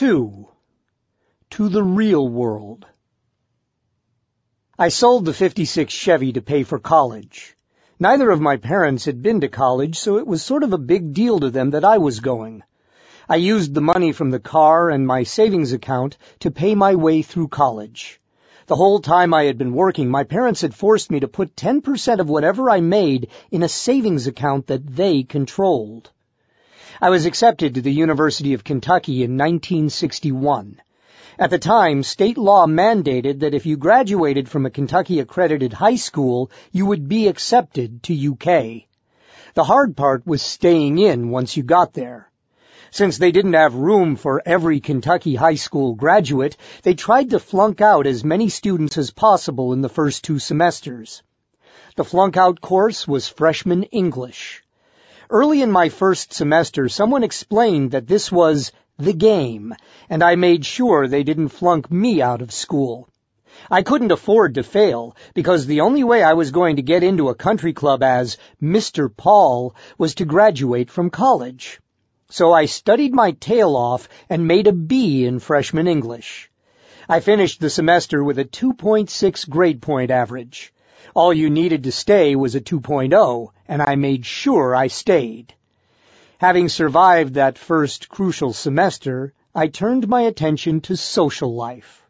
2. To the Real World. I sold the '56 Chevy to pay for college. Neither of my parents had been to college, so it was sort of a big deal to them that I was going. I used the money from the car and my savings account to pay my way through college. The whole time I had been working, my parents had forced me to put 10% of whatever I made in a savings account that they controlled. I was accepted to the University of Kentucky in 1961. At the time, state law mandated that if you graduated from a Kentucky-accredited high school, you would be accepted to UK. The hard part was staying in once you got there. Since they didn't have room for every Kentucky high school graduate, they tried to flunk out as many students as possible in the first 2 semesters. The flunk-out course was freshman English. Early in my first semester, someone explained that this was the game, and I made sure they didn't flunk me out of school. I couldn't afford to fail, because the only way I was going to get into a country club as Mr. Paul was to graduate from college. So I studied my tail off and made a B in freshman English. I finished the semester with a 2.6 grade point average. All you needed to stay was a 2.0, and I made sure I stayed. Having survived that first crucial semester, I turned my attention to social life.